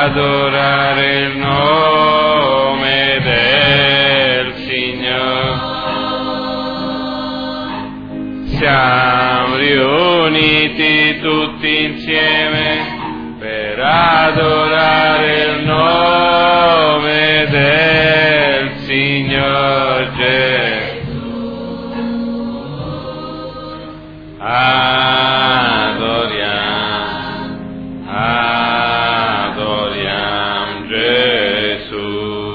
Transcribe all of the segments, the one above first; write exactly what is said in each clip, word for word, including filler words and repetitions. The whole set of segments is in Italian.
adorare il nome del Signore. Siamo riuniti tutti insieme per adorare il nome del Signor Gesù. Adoriamo, adoriamo Gesù.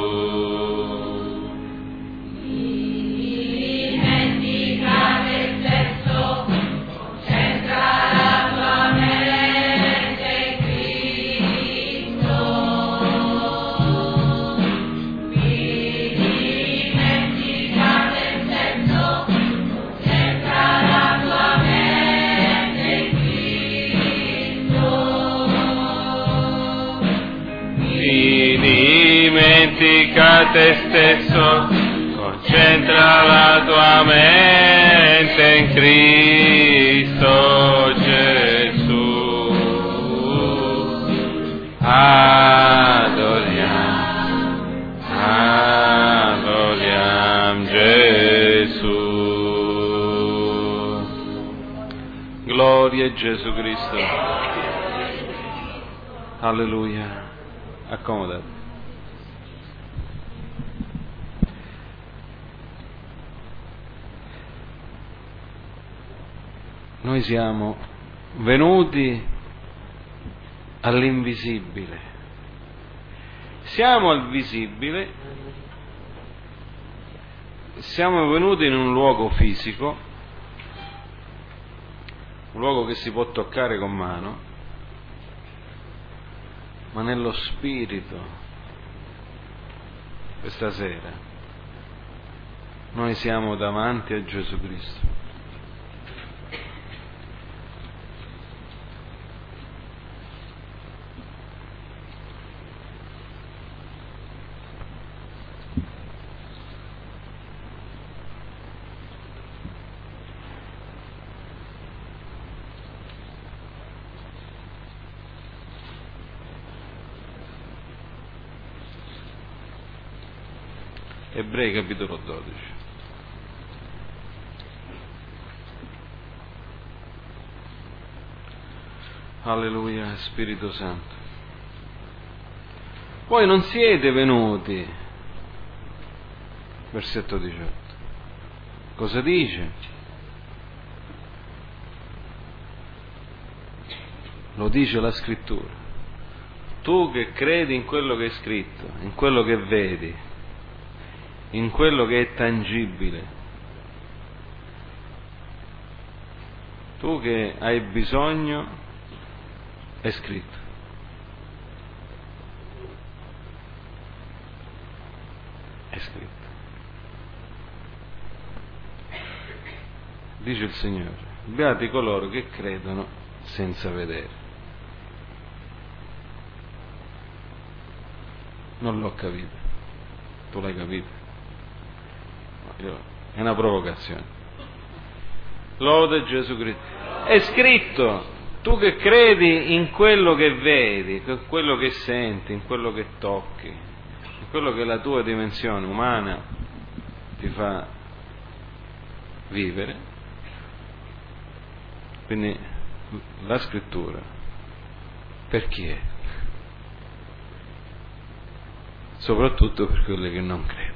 Dimentica te stesso, concentra la tua mente in Cristo. Dimentica te stesso, concentra la tua mente in Cristo. Dimentica te stesso, concentra la tua mente in Cristo Gesù. Adoriamo, adoriamo Gesù. Gloria a Gesù Cristo. Alleluia. Accomodati. Noi siamo venuti all'invisibile, siamo al visibile, siamo venuti in un luogo fisico, un luogo che si può toccare con mano, ma nello spirito questa sera noi siamo davanti a Gesù Cristo. Ebrei capitolo dodici. Alleluia, Spirito Santo. Voi non siete venuti, versetto diciotto. Cosa dice? Lo dice la Scrittura. Tu che credi in quello che è scritto, in quello che vedi, in quello che è tangibile, tu che hai bisogno, è scritto. È scritto. Dice il Signore: beati coloro che credono senza vedere. Non l'ho capito. Tu l'hai capito? È una provocazione. Lode Gesù Cristo. È scritto: tu che credi in quello che vedi, in quello che senti, in quello che tocchi, in quello che la tua dimensione umana ti fa vivere. Quindi la Scrittura per chi è? Soprattutto per quelli che non credono.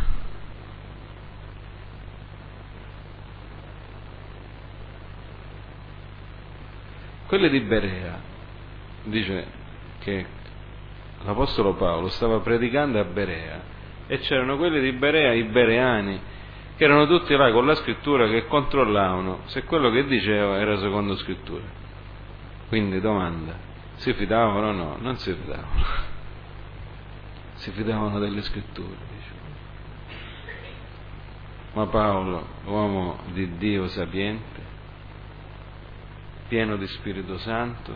Quelli di Berea, dice che l'Apostolo Paolo stava predicando a Berea e c'erano quelli di Berea, i bereani, che erano tutti là con la Scrittura che controllavano se quello che diceva era secondo Scrittura. Quindi domanda: si fidavano o no? Non si fidavano. Si fidavano delle Scritture, dice. Ma Paolo, uomo di Dio sapiente, pieno di Spirito Santo,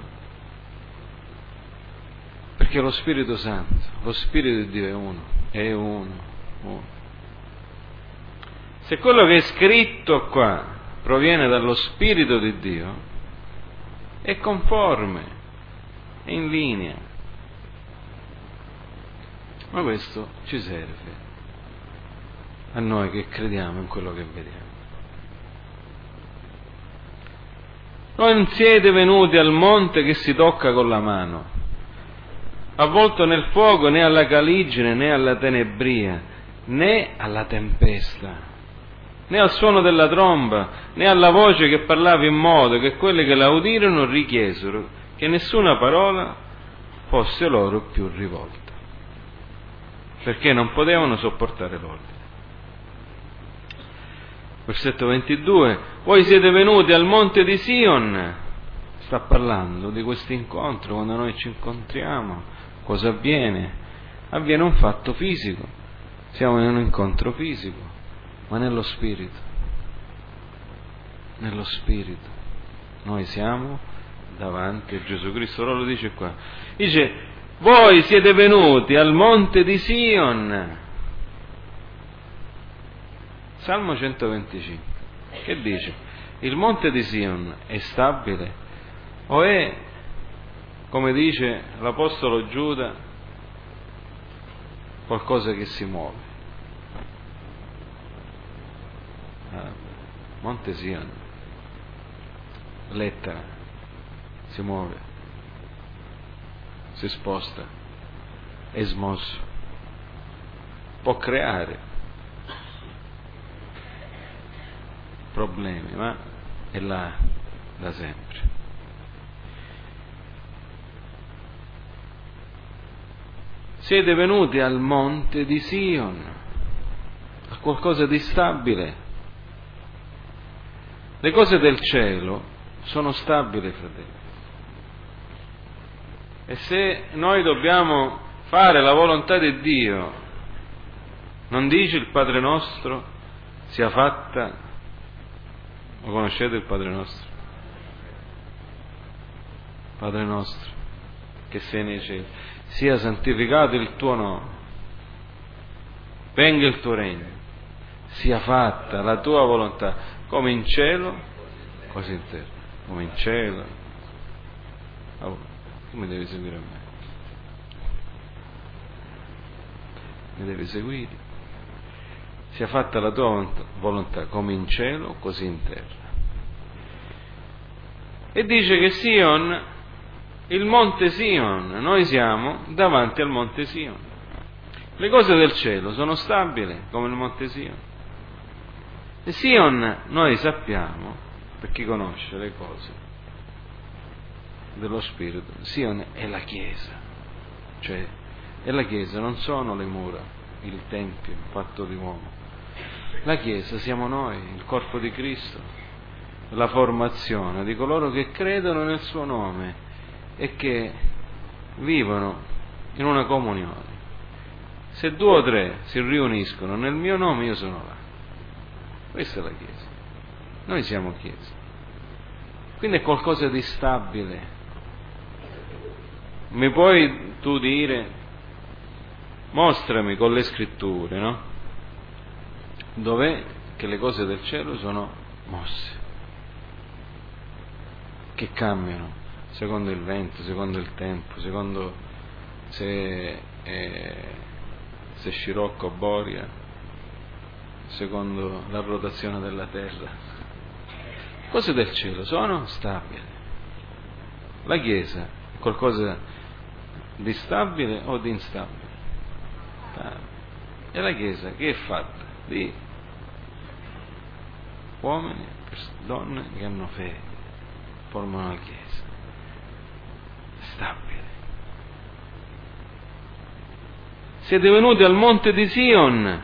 perché lo Spirito Santo, lo Spirito di Dio è uno, è uno, uno. Se quello che è scritto qua proviene dallo Spirito di Dio, è conforme, è in linea. Ma questo ci serve a noi che crediamo in quello che vediamo. Non siete venuti al monte che si tocca con la mano, avvolto nel fuoco, né alla caligine, né alla tenebria, né alla tempesta, né al suono della tromba, né alla voce che parlava in modo che quelli che la udirono richiesero che nessuna parola fosse loro più rivolta, perché non potevano sopportare l'ordine. Versetto ventidue: voi siete venuti al monte di Sion. Sta parlando di questo incontro, quando noi ci incontriamo, cosa avviene? Avviene un fatto fisico, siamo in un incontro fisico, ma nello spirito, nello spirito, noi siamo davanti a Gesù Cristo. Ora lo dice qua, dice: voi siete venuti al monte di Sion. Salmo centoventicinque, che dice? Il monte di Sion è stabile o è, come dice l'Apostolo Giuda, qualcosa che si muove? Ah, monte Sion, lettera, si muove, si sposta, è smosso, può creare problemi, ma è là da sempre. Siete venuti al monte di Sion, a qualcosa di stabile. Le cose del cielo sono stabili, fratelli. E se noi dobbiamo fare la volontà di Dio, non dice il Padre nostro, sia fatta. Lo conoscete il Padre nostro? Padre nostro, che sei nei cieli, sia santificato il tuo nome, venga il tuo regno, sia fatta la tua volontà, come in cielo, così in terra, come in cielo. Oh, tu mi devi seguire a me, mi devi seguire. Sia fatta la tua volontà come in cielo, così in terra. E dice che Sion, il monte Sion, noi siamo davanti al monte Sion. Le cose del cielo sono stabili come il monte Sion. E Sion, noi sappiamo, per chi conosce le cose dello Spirito, Sion è la Chiesa, cioè è la Chiesa, non sono le mura, il Tempio fatto di uomo. La Chiesa siamo noi, il corpo di Cristo, la formazione di coloro che credono nel suo nome e che vivono in una comunione. Se due o tre si riuniscono nel mio nome, io sono là. Questa è la Chiesa. Noi siamo Chiesa. Quindi è qualcosa di stabile. Mi puoi tu dire, mostrami con le scritture, no? Dov'è che le cose del cielo sono mosse, che cambiano secondo il vento, secondo il tempo, secondo se, eh, se Scirocco o Boria, secondo la rotazione della terra. Le cose del cielo sono stabili. La Chiesa è qualcosa di stabile o di instabile? È la Chiesa che è fatta di uomini, donne che hanno fede, formano la Chiesa stabile. Siete venuti al monte di Sion,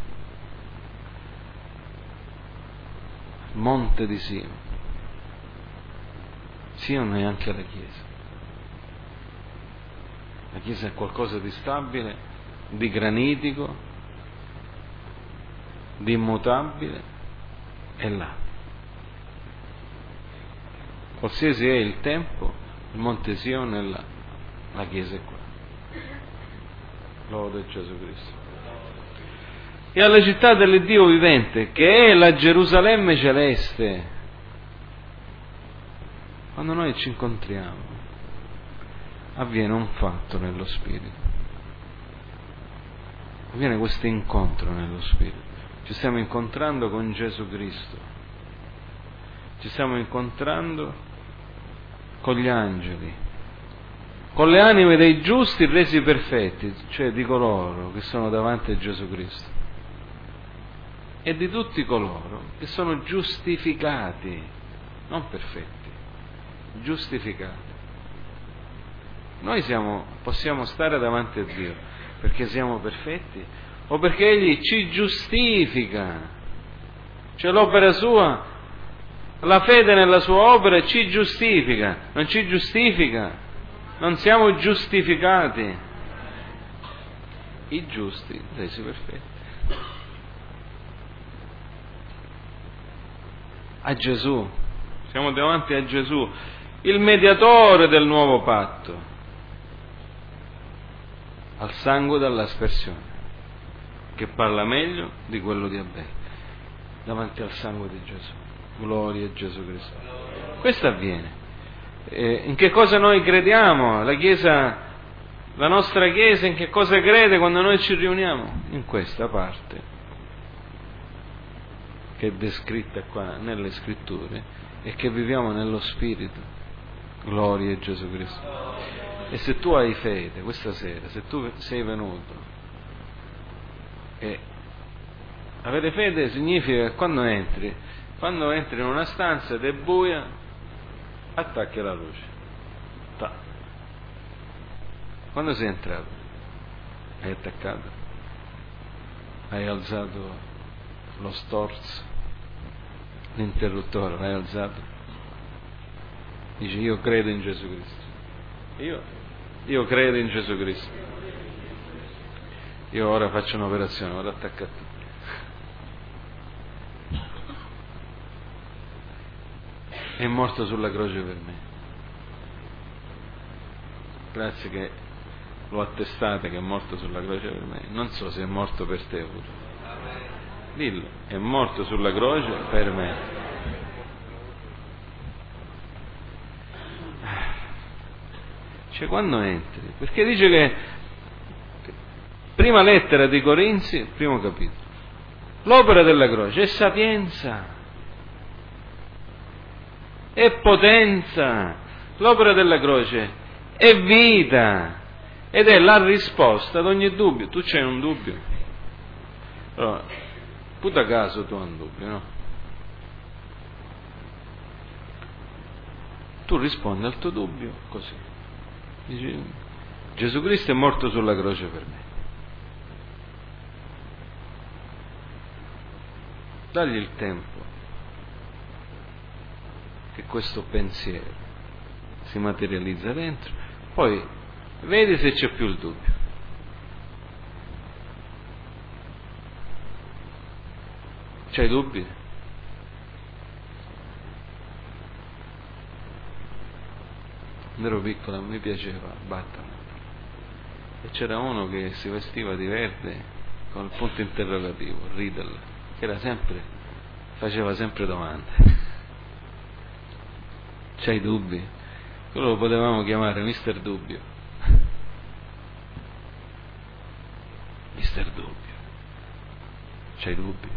monte di Sion. Sion è anche la Chiesa. La Chiesa è qualcosa di stabile, di granitico, di immutabile. È là. Qualsiasi è il tempo, il monte Sion è là, la Chiesa è qua. Lode Gesù Cristo. E alla città dell'Iddio vivente, che è la Gerusalemme celeste. Quando noi ci incontriamo, avviene un fatto nello Spirito. avviene questo incontro nello Spirito. Ci stiamo incontrando con Gesù Cristo, ci stiamo incontrando con gli angeli, con le anime dei giusti resi perfetti, cioè di coloro che sono davanti a Gesù Cristo, e di tutti coloro che sono giustificati, non perfetti, giustificati. Noi siamo, possiamo stare davanti a Dio perché siamo perfetti o perché Egli ci giustifica, cioè l'opera sua, la fede nella sua opera ci giustifica, non ci giustifica, non siamo giustificati, i giusti resi perfetti. A Gesù, siamo davanti a Gesù, il mediatore del nuovo patto, al sangue dell'aspersione, che parla meglio di quello di Abele, davanti al sangue di Gesù. Gloria a Gesù Cristo. Questo avviene. Eh, in che cosa noi crediamo? La Chiesa, la nostra Chiesa in che cosa crede quando noi ci riuniamo? In questa parte che è descritta qua nelle Scritture e che viviamo nello Spirito. Gloria a Gesù Cristo. E se tu hai fede questa sera, se tu sei venuto, e avere fede significa che quando entri, quando entri in una stanza ed è buia, attacchi la luce. Ta. Quando sei entrato, hai attaccato, hai alzato lo storzo, l'interruttore, l'hai alzato, dici io credo in Gesù Cristo, io, io credo in Gesù Cristo, io ora faccio un'operazione, vado ad attaccare tutto. È morto sulla croce per me, grazie che lo attestate che è morto sulla croce per me. Non so se è morto per te pure, dillo, è morto sulla croce per me. Cioè quando entri, perché dice che prima lettera di Corinzi, primo capitolo, l'opera della croce è sapienza, è potenza, l'opera della croce è vita ed è la risposta ad ogni dubbio. Tu c'hai un dubbio? Allora, puta caso tu hai un dubbio, no? Tu rispondi al tuo dubbio così. Dici, Gesù Cristo è morto sulla croce per me. Dagli il tempo che questo pensiero si materializza dentro, poi vedi se c'è più il dubbio. C'hai dubbi? Quando ero piccola mi piaceva Batman e c'era uno che si vestiva di verde con il punto interrogativo, Riddle, che era sempre, faceva sempre domande. C'hai dubbi? Quello lo potevamo chiamare mister Dubbio. mister Dubbio. C'hai dubbi?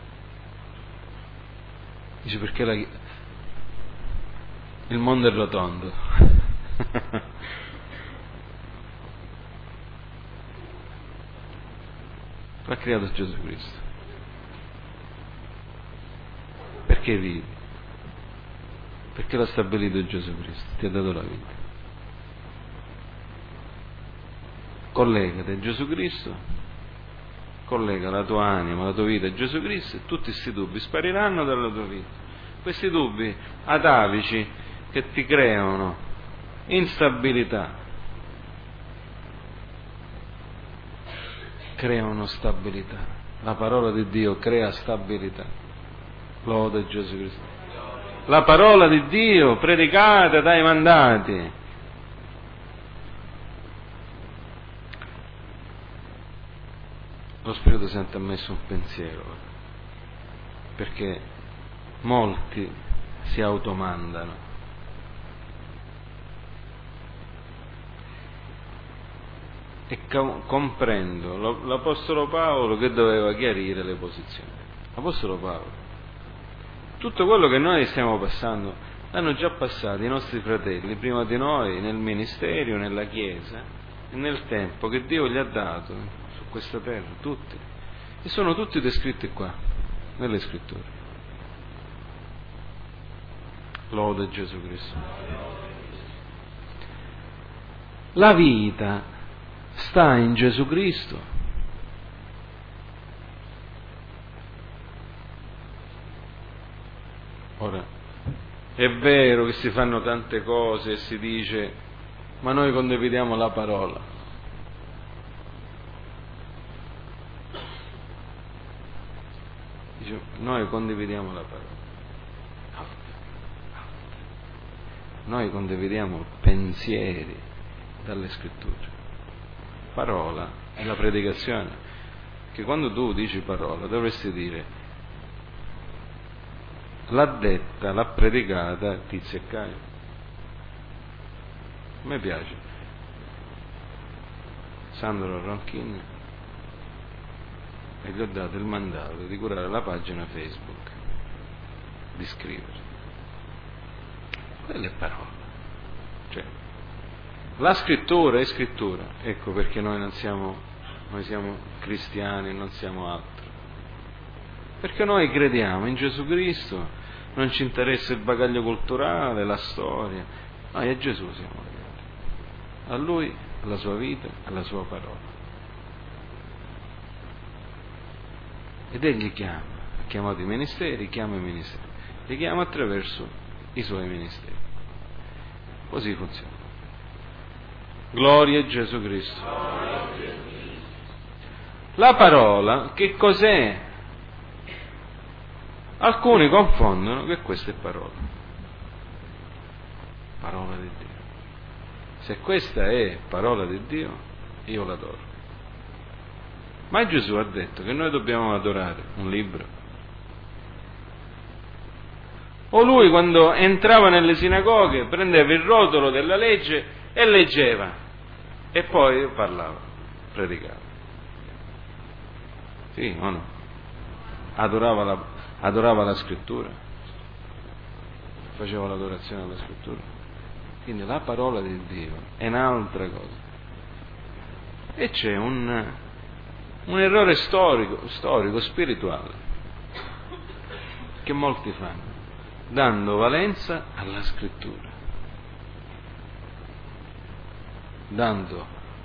Dice perché la... il mondo è rotondo. L'ha creato Gesù Cristo. Perché vivi? Perché l'ha stabilito Gesù Cristo, ti ha dato la vita. Collegati a Gesù Cristo, collega la tua anima, la tua vita a Gesù Cristo e tutti questi dubbi spariranno dalla tua vita. Questi dubbi atavici che ti creano instabilità creano stabilità. La parola di Dio crea stabilità. Lode Gesù Cristo. La parola di Dio predicata dai mandati. Lo Spirito Santo ha messo un pensiero, perché molti si automandano. e com- comprendo lo, l'Apostolo Paolo che doveva chiarire le posizioni. L'Apostolo Paolo, tutto quello che noi stiamo passando l'hanno già passato i nostri fratelli prima di noi nel ministero, nella Chiesa e nel tempo che Dio gli ha dato su questa terra, tutti, e sono tutti descritti qua nelle Scritture. Lode Gesù Cristo. La vita sta in Gesù Cristo. Ora, è vero che si fanno tante cose e si dice, ma noi condividiamo la parola. Dice, noi condividiamo la parola. Noi condividiamo pensieri dalle Scritture. Parola è la predicazione, che quando tu dici parola dovresti dire l'ha detta, l'ha predicata Tizio e Caio. A me piace Sandro Ronchini e gli ho dato il mandato di curare la pagina Facebook, di scrivere. Quella è parola, cioè la scrittura è scrittura. Ecco perché noi non siamo, noi siamo cristiani, non siamo altro. Perché noi crediamo in Gesù Cristo, non ci interessa il bagaglio culturale, la storia. Noi a Gesù siamo legati. A Lui, alla sua vita, alla sua parola. Ed Egli chiama, ha chiamato i ministeri, chiama i ministeri. Li chiama attraverso i suoi ministeri. Così funziona. Gloria a Gesù Cristo. La parola, che cos'è? Alcuni confondono che questa è parola. Parola di Dio. Se questa è parola di Dio, io l'adoro. Ma Gesù ha detto che noi dobbiamo adorare un libro. O lui quando entrava nelle sinagoghe prendeva il rotolo della legge e leggeva e poi parlava, predicava. Sì o no? Adorava la, adorava la scrittura, faceva l'adorazione alla scrittura. Quindi la parola di Dio è un'altra cosa. E c'è un, un errore storico, storico, spirituale, che molti fanno, dando valenza alla scrittura, dando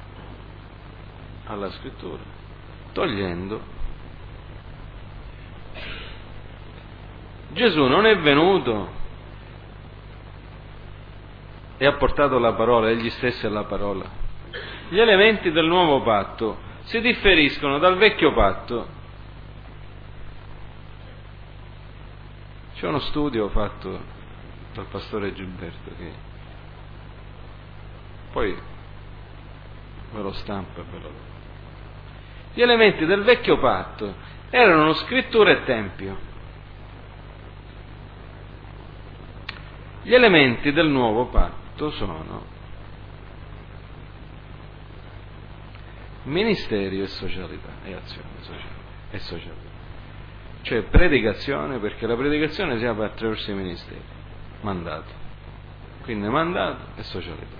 alla scrittura, togliendo. Gesù non è venuto e ha portato la parola, egli stesso è la parola. Gli elementi del nuovo patto si differiscono dal vecchio patto. C'è uno studio fatto dal pastore Gilberto che poi ve lo stampa e ve lo... Gli elementi del vecchio patto erano scrittura e tempio. Gli elementi del nuovo patto sono ministeri e socialità e azione sociale e socialità. Cioè predicazione, perché la predicazione si apre attraverso i ministeri, mandato. Quindi mandato e socialità.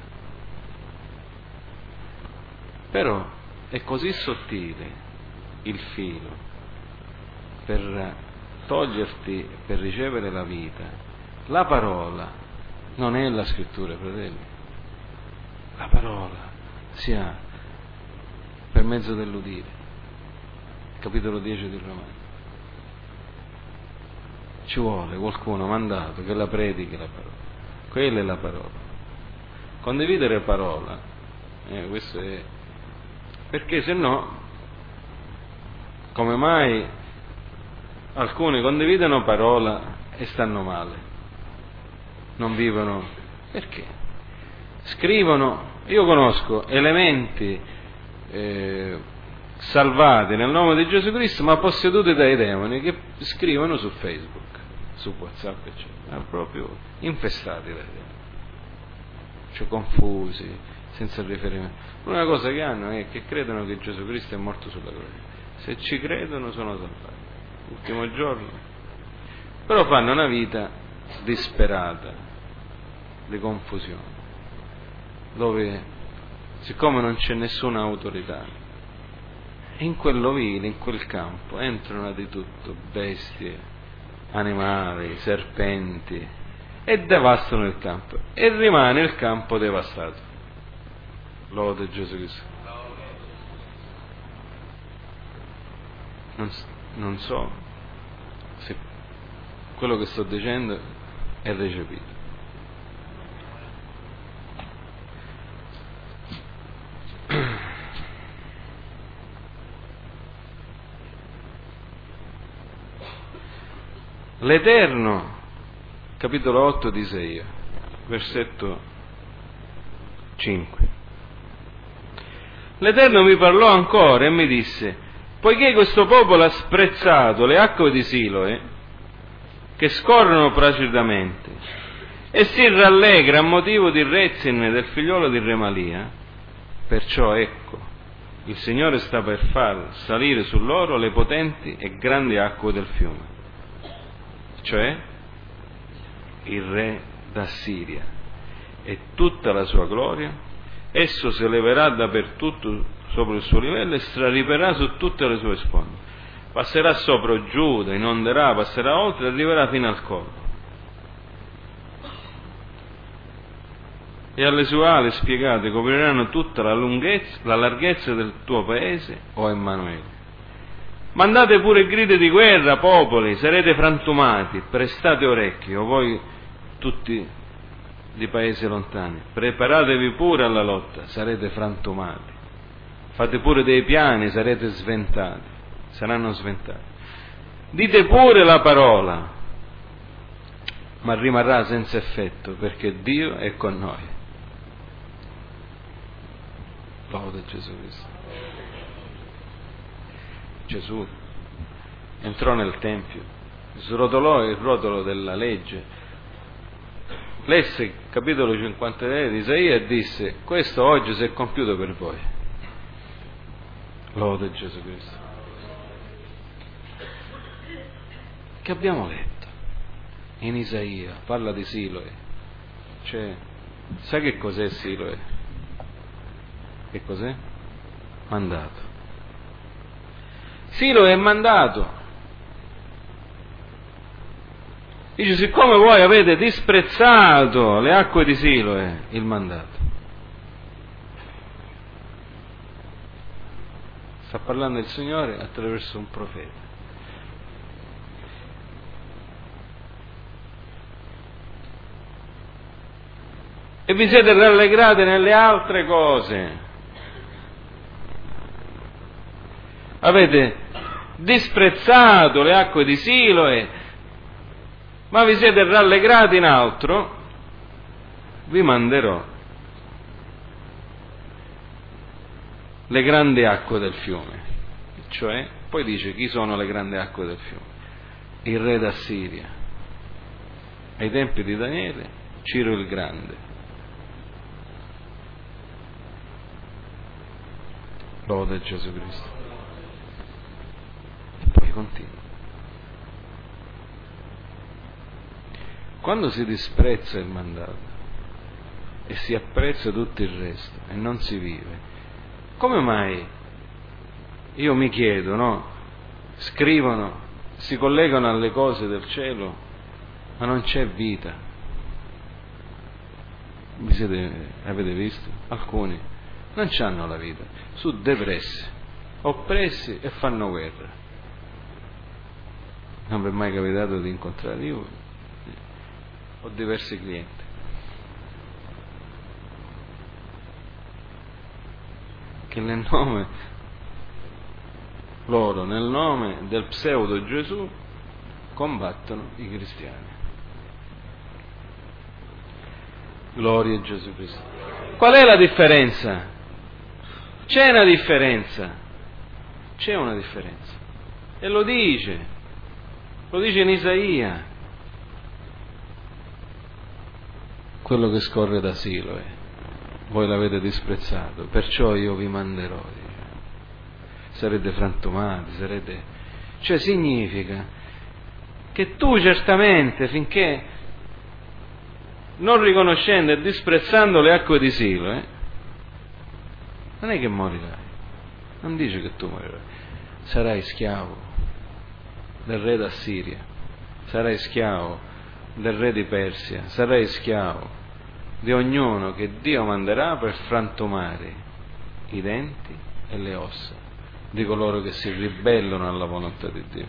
Però è così sottile il filo per toglierti, per ricevere la vita. La parola non è la scrittura, fratelli. La parola si ha per mezzo dell'udire. Capitolo dieci di Romani. Ci vuole qualcuno mandato che la predichi la parola. Quella è la parola. Condividere parola, eh, questo è... Perché se no, come mai alcuni condividono parola e stanno male? Non vivono. Perché? Scrivono, io conosco elementi eh, salvati nel nome di Gesù Cristo, ma posseduti dai demoni, che scrivono su Facebook, su WhatsApp, eccetera, proprio infestati dai demoni, cioè confusi, senza riferimento. L'unica cosa che hanno è che credono che Gesù Cristo è morto sulla croce. Se ci credono sono salvati. L'ultimo giorno. Però fanno una vita disperata, di confusione, dove, siccome non c'è nessuna autorità, in quell'ovile, in quel campo, entrano di tutto, bestie, animali, serpenti, e devastano il campo. E rimane il campo devastato. Lode Gesù Cristo. Non, non so se quello che sto dicendo è recepito. L'Eterno, capitolo otto di Isaia, versetto cinque. L'Eterno mi parlò ancora e mi disse: poiché questo popolo ha sprezzato le acque di Siloe, che scorrono placidamente, e si rallegra a motivo di Rezin del figliolo di Remalia, perciò ecco, il Signore sta per far salire su loro le potenti e grandi acque del fiume, cioè il re d'Assiria e tutta la sua gloria. Esso si eleverà dappertutto sopra il suo livello e strariperà su tutte le sue sponde. Passerà sopra Giuda, inonderà, passerà oltre e arriverà fino al collo. E alle sue ali spiegate copriranno tutta la lunghezza, la larghezza del tuo paese, o Emanuele. Mandate pure grida di guerra, popoli, sarete frantumati, prestate orecchio, o voi tutti di paesi lontani, preparatevi pure alla lotta, sarete frantumati, fate pure dei piani, sarete sventati, saranno sventati, dite pure la parola, ma rimarrà senza effetto, perché Dio è con noi. Lode Gesù Cristo. Gesù entrò nel Tempio, srotolò il rotolo della legge, lesse il capitolo cinquantatré di Isaia e disse: questo oggi si è compiuto per voi. Lode Gesù Cristo. Che abbiamo letto in Isaia, parla di Siloe, cioè, sai che cos'è Siloe? Che cos'è? Mandato. Siloe è mandato. Dice: siccome voi avete disprezzato le acque di Siloe, il mandato. Sta parlando il Signore attraverso un profeta. E vi siete rallegrati nelle altre cose. Avete disprezzato le acque di Siloe, ma vi siete rallegrati in altro, vi manderò le grandi acque del fiume. Cioè, poi dice: chi sono le grandi acque del fiume? Il re d'Assiria. Ai tempi di Daniele, Ciro il Grande. Lode Gesù Cristo. E poi continua. Quando si disprezza il mandato e si apprezza tutto il resto e non si vive, come mai, io mi chiedo, no? Scrivono, si collegano alle cose del cielo, ma non c'è vita. Vi siete, avete visto? Alcuni non c'hanno la vita, sono depressi, oppressi e fanno guerra. Non vi è mai capitato di incontrare io? Ho diversi clienti. Che nel nome loro, nel nome del pseudo Gesù, combattono i cristiani. Gloria a Gesù Cristo. Qual è la differenza? C'è una differenza. C'è una differenza. E lo dice. Lo dice in Isaia. Quello che scorre da Siloe. voi l'avete disprezzato, perciò io vi manderò. Sarete frantumati, sarete... Cioè significa che tu certamente, finché non riconoscendo e disprezzando le acque di Silo, eh, non è che morirai, non dice che tu morirai, sarai schiavo del re d'Assiria, sarai schiavo del re di Persia, sarai schiavo di ognuno che Dio manderà per frantumare i denti e le ossa di coloro che si ribellano alla volontà di Dio.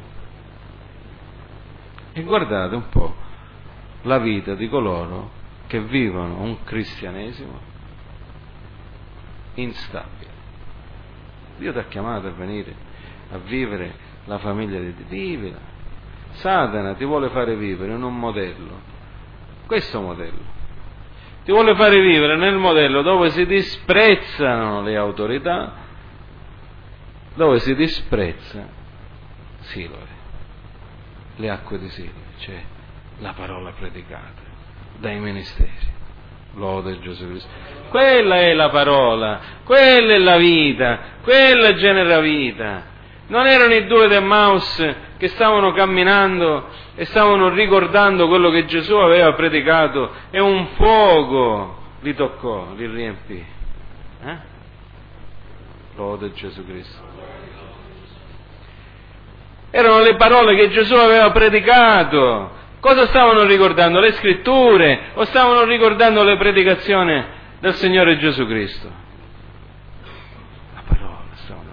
E guardate un po' la vita di coloro che vivono un cristianesimo instabile. Dio ti ha chiamato a venire a vivere la famiglia di Dio, vivila. Satana ti vuole fare vivere in un modello, questo modello, ti vuole fare vivere nel modello dove si disprezzano le autorità, dove si disprezza Siloe, le acque di Siloe, cioè la parola predicata dai ministeri. Lode Gesù Cristo. Quella è la parola, quella è la vita, quella genera vita. Non erano i due d'Emmaus che stavano camminando e stavano ricordando quello che Gesù aveva predicato e un fuoco li toccò, li riempì. Eh? Lode Gesù Cristo. Erano le parole che Gesù aveva predicato. Cosa stavano ricordando? Le scritture o stavano ricordando le predicazioni del Signore Gesù Cristo? La parola stavano.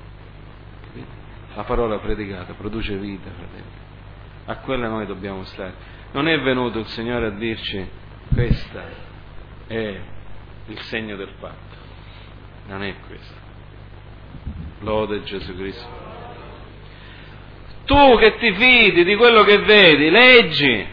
La parola predicata produce vita, fratelli. A quella noi dobbiamo stare. Non è venuto il Signore a dirci questa è il segno del patto. Non è questo. Lode Gesù Cristo. Tu che ti fidi di quello che vedi, leggi.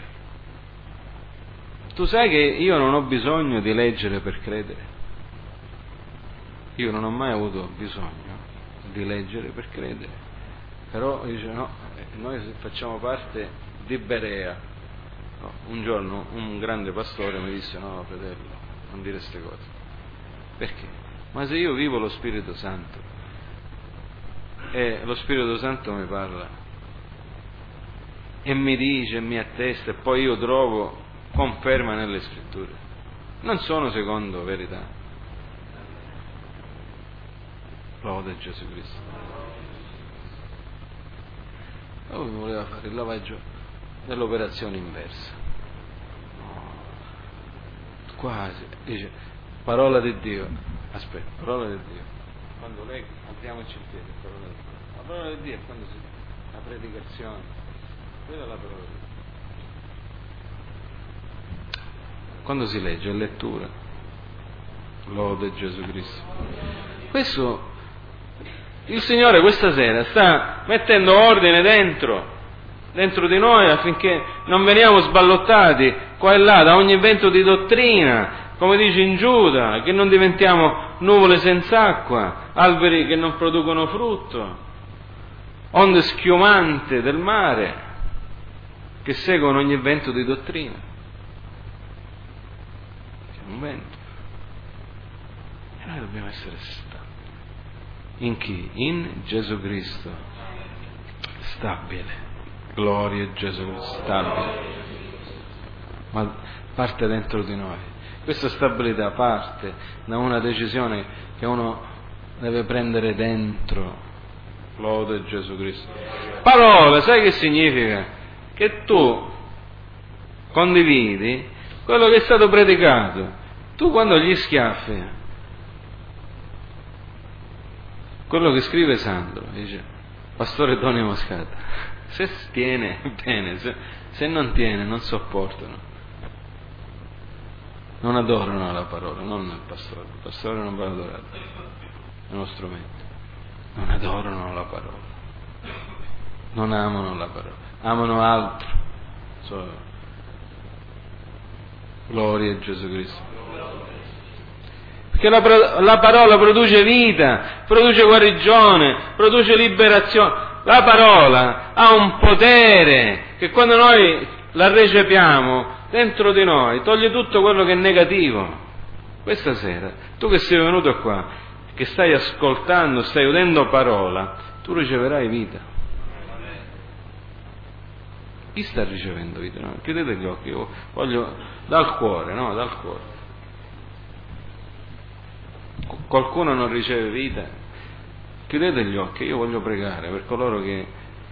Tu sai che io non ho bisogno di leggere per credere. Io non ho mai avuto bisogno di leggere per credere. Però dice no, noi facciamo parte di Berea. No, un giorno un grande pastore mi disse no fratello, non dire queste cose. Perché? Ma se io vivo lo Spirito Santo e lo Spirito Santo mi parla e mi dice, e mi attesta, e poi io trovo conferma nelle scritture, non sono secondo verità. Lode Gesù Cristo. Lui voleva fare il lavaggio dell'operazione inversa. Quasi, dice, parola di Dio. Aspetta, parola di Dio. Quando leggo, apriamoci il piede, parola di Dio. La parola di Dio è quando si la predicazione. Quella è la parola di Dio. Quando si legge è lettura. Lode Gesù Cristo. Questo il Signore questa sera sta mettendo ordine dentro, dentro di noi affinché non veniamo sballottati qua e là da ogni vento di dottrina, come dice in Giuda, che non diventiamo nuvole senza acqua, alberi che non producono frutto, onde schiumante del mare che seguono ogni vento di dottrina. C'è un vento. E noi dobbiamo essere stabili. In chi? In Gesù Cristo. Stabile. Gloria a Gesù Cristo. Stabile. Ma parte dentro di noi. Questa stabilità parte da una decisione che uno deve prendere dentro. Lode a Gesù Cristo. Parola, sai che significa? Che tu condividi quello che è stato predicato. Tu quando gli schiaffi, quello che scrive Sandro, dice, Pastore Tony Moscata, se tiene, bene, se, se non tiene, non sopportano. Non adorano la parola, non il pastore. Il pastore non va adorato, è uno strumento. Non adorano la parola. Non amano la parola, amano altro. Solo. Gloria a Gesù Cristo. Perché la, la parola produce vita, produce guarigione, produce liberazione. La parola ha un potere che quando noi la recepiamo dentro di noi toglie tutto quello che è negativo. questa sera, tu che sei venuto qua, che stai ascoltando, stai udendo parola, tu riceverai vita. Chi sta ricevendo vita? No? Chiudete gli occhi, io voglio dal cuore, no? Dal cuore. Qualcuno non riceve vita? Chiudete gli occhi, io voglio pregare per coloro che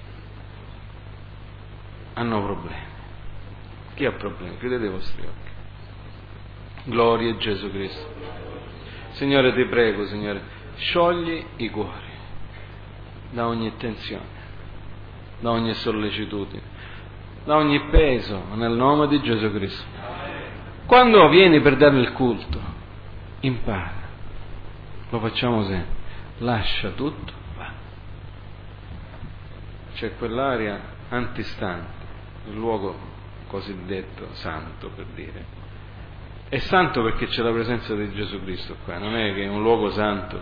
hanno problemi. Chi ha problemi? Chiudete i vostri occhi. Gloria a Gesù Cristo. Signore, ti prego, Signore, sciogli i cuori da ogni tensione, da ogni sollecitudine, da ogni peso, nel nome di Gesù Cristo. Quando vieni per dare il culto, impara, lo facciamo sempre, lascia tutto, va. C'è quell'area antistante, il luogo cosiddetto santo, per dire. È santo perché c'è la presenza di Gesù Cristo qua, non è che è un luogo santo.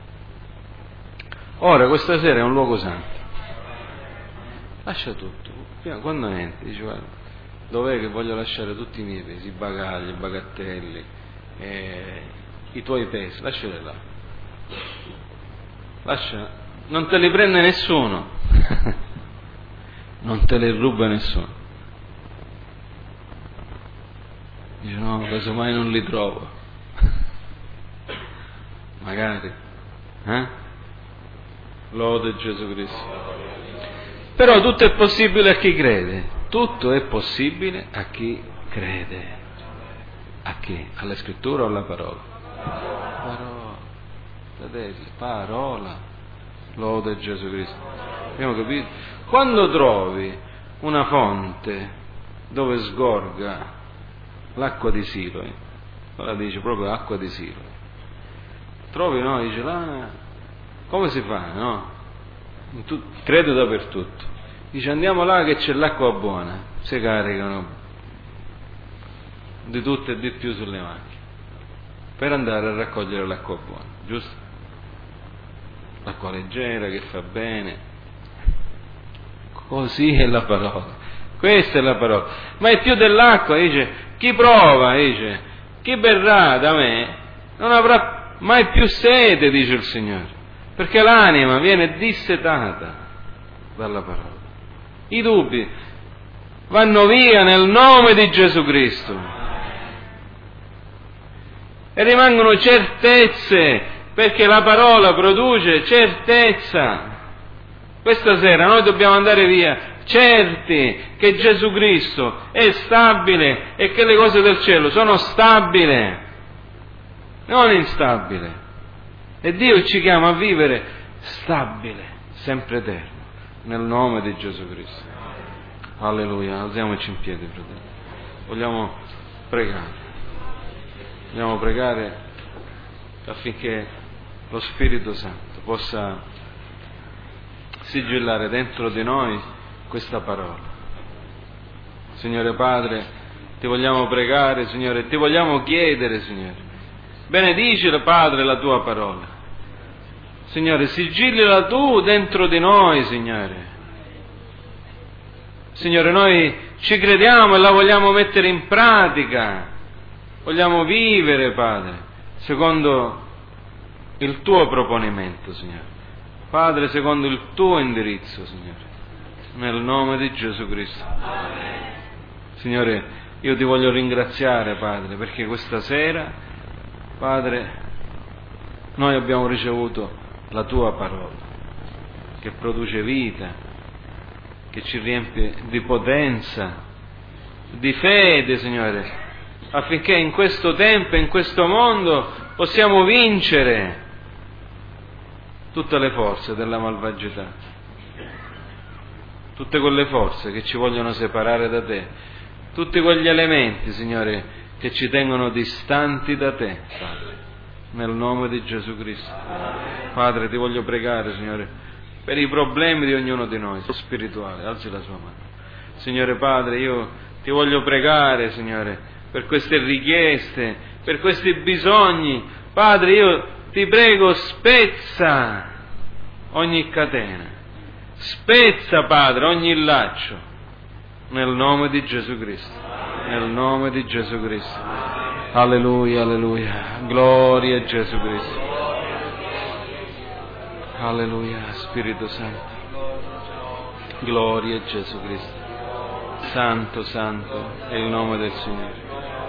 Ora, questa sera è un luogo santo. Lascia tutto. Quando entri, dici, guarda, dov'è che voglio lasciare tutti i miei pesi, i bagagli, i bagattelli, eh, i tuoi pesi, lasciali là. Lascia, non te li prende nessuno, non te li ruba nessuno. Dice, no, casomai non li trovo. Magari, eh? Lode Gesù Cristo. Però tutto è possibile a chi crede. Tutto è possibile a chi crede. A chi? Alla scrittura o alla parola? Parola. Fratelli, parola. Lode Gesù Cristo. Abbiamo capito? Quando trovi una fonte dove sgorga l'acqua di Siloe, ora dice proprio acqua di Siloe, trovi, no? Dice là, come si fa, no? Tu, credo dappertutto. Dice andiamo là che c'è l'acqua buona, si caricano di tutto e di più sulle macchine per andare a raccogliere l'acqua buona, giusto? L'acqua leggera che fa bene. Così è la parola, questa è la parola. Ma è più dell'acqua, dice, chi prova, dice, chi berrà da me non avrà mai più sete, dice il Signore, perché l'anima viene dissetata dalla parola. I dubbi vanno via nel nome di Gesù Cristo e rimangono certezze, perché la parola produce certezza. Questa sera noi dobbiamo andare via certi che Gesù Cristo è stabile e che le cose del cielo sono stabili, non instabili. E Dio ci chiama a vivere stabile, sempre eterno, nel nome di Gesù Cristo. Alleluia, alziamoci in piedi, fratelli. Vogliamo pregare. Vogliamo pregare affinché lo Spirito Santo possa sigillare dentro di noi questa parola. Signore Padre, ti vogliamo pregare, Signore, ti vogliamo chiedere, Signore. Benedicila, Padre, la tua parola. Signore, sigillala tu dentro di noi, Signore. Signore, noi ci crediamo e la vogliamo mettere in pratica. Vogliamo vivere, Padre, secondo il tuo proponimento, Signore. Padre, secondo il tuo indirizzo, Signore. Nel nome di Gesù Cristo. Signore, io ti voglio ringraziare, Padre, perché questa sera, Padre, noi abbiamo ricevuto la tua parola, che produce vita, che ci riempie di potenza, di fede, Signore, affinché in questo tempo, in questo mondo, possiamo vincere tutte le forze della malvagità, tutte quelle forze che ci vogliono separare da te, tutti quegli elementi, Signore, che ci tengono distanti da te, Padre, nel nome di Gesù Cristo. Padre, ti voglio pregare, Signore, per i problemi di ognuno di noi, spirituale, alzi la sua mano. Signore Padre, io ti voglio pregare, Signore, per queste richieste, per questi bisogni. Padre, io ti prego, spezza ogni catena, spezza, Padre, ogni laccio, nel nome di Gesù Cristo, nel nome di Gesù Cristo. Alleluia, alleluia. Gloria a Gesù Cristo. Alleluia, Spirito Santo. Gloria a Gesù Cristo. Santo, santo è il nome del Signore.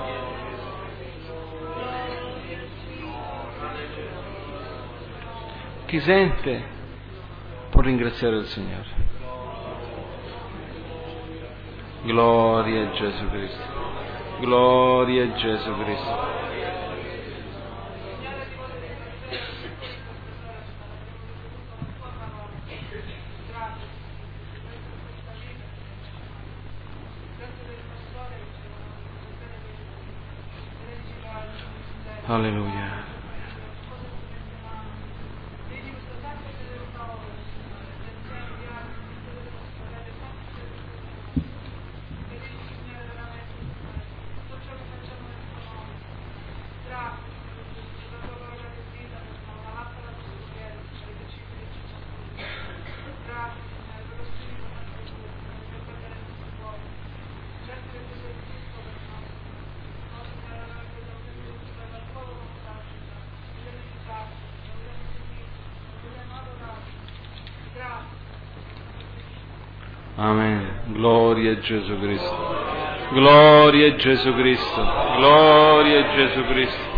Chi sente può ringraziare il Signore. Gloria a Gesù Cristo. Gloria a Gesù Cristo. Alleluia. Amen. Gloria a Gesù Cristo. Gloria a Gesù Cristo. Gloria a Gesù Cristo.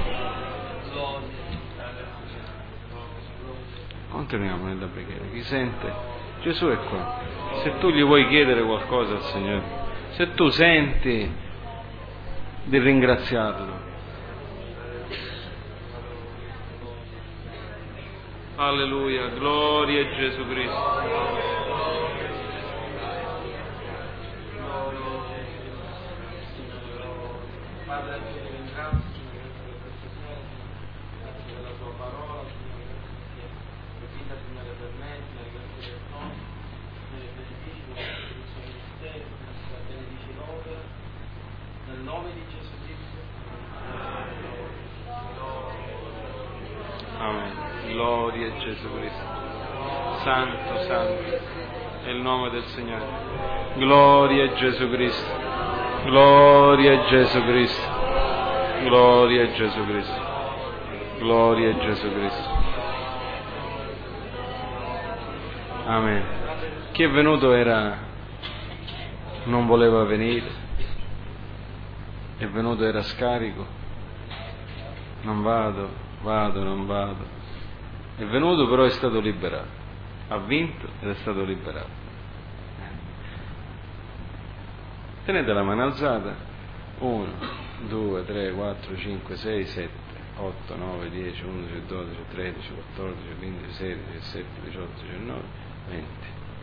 Continuiamo nella preghiera. Chi sente? Gesù è qua. Se tu gli vuoi chiedere qualcosa al Signore, se tu senti di ringraziarlo. Alleluia. Gloria a Gesù Cristo. Padre, ti ringrazio, Signore, per questa sera, grazie della tua parola, Signore, grazie perché vita, Signore, per me, Signore, grazie del nome, Signore, benedici, benedici ministeri, benedici l'opera, nel nome di Gesù Cristo. Amen. Gloria a Gesù Cristo. Santo, santo è il nome del Signore. Gloria a Gesù Cristo. Gloria a Gesù Cristo. Gloria a Gesù Cristo. Gloria a Gesù Cristo. Amen. Chi è venuto era non voleva venire. È venuto era scarico. Non vado, vado, non vado. È venuto però è stato liberato. Ha vinto ed è stato liberato. Tenete la mano alzata. uno, due, tre, quattro, cinque, sei, sette, otto, nove, dieci, undici, dodici, tredici, quattordici, quindici, sedici, diciassette, diciotto, diciannove, venti.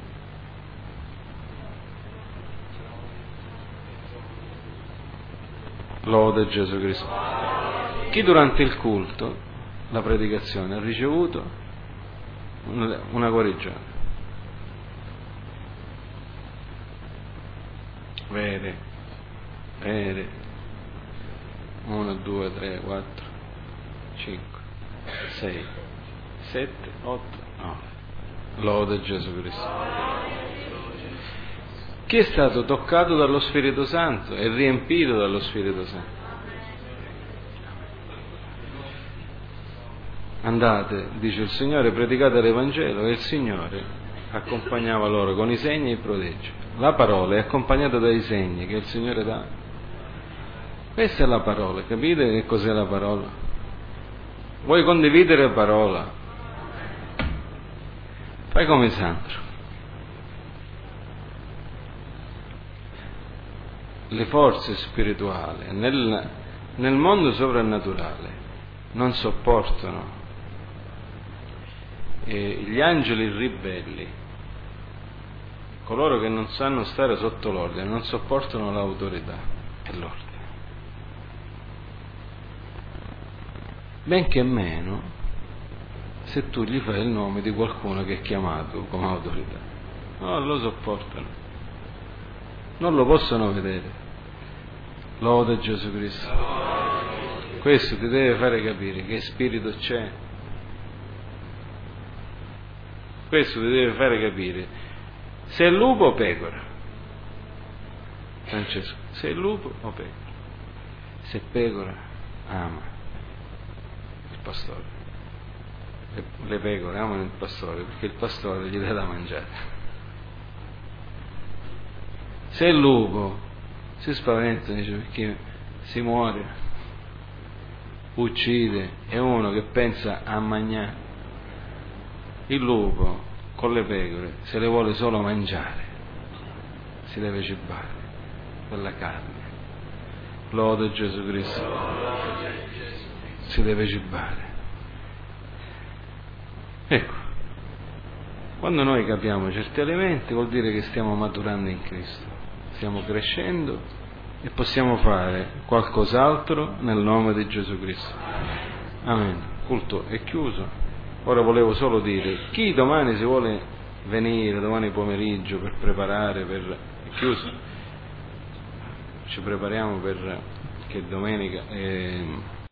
Lode Gesù Cristo. Chi durante il culto, la predicazione, ha ricevuto una guarigione? Vede, vede, uno, due, tre, quattro, cinque, sei, sette, otto, nove. Lode Gesù Cristo. Chi è stato toccato dallo Spirito Santo e riempito dallo Spirito Santo? Andate, dice il Signore, predicate l'Evangelo, e il Signore accompagnava loro con i segni e i prodigi. La parola è accompagnata dai segni che il Signore dà. Questa è la parola, capite che cos'è la parola? Vuoi condividere la parola? Fai come Sandro. Le forze spirituali nel, nel mondo soprannaturale non sopportano e gli angeli ribelli, coloro che non sanno stare sotto l'ordine, non sopportano l'autorità e l'ordine. Benché meno se tu gli fai il nome di qualcuno che è chiamato come autorità. Non lo sopportano, non lo possono vedere. Lode Gesù Cristo. Questo ti deve fare capire che spirito c'è. Questo ti deve fare capire se è lupo o pecora. Francesco, se è lupo o pecora. Se è pecora ama il pastore, le, le pecore amano il pastore perché il pastore gli dà da mangiare. Se il lupo si spaventa, dice, perché si muore, uccide, è uno che pensa a mangiare. Il lupo con le pecore se le vuole solo mangiare, si deve cibare quella carne. Lode Gesù Cristo, si deve cibare. Ecco, quando noi capiamo certi elementi vuol dire che stiamo maturando in Cristo, stiamo crescendo e possiamo fare qualcos'altro nel nome di Gesù Cristo. Amen. Il culto è chiuso. Ora volevo solo dire, chi domani si vuole venire, domani pomeriggio, per preparare, per... è chiuso? Ci prepariamo per che domenica... Eh...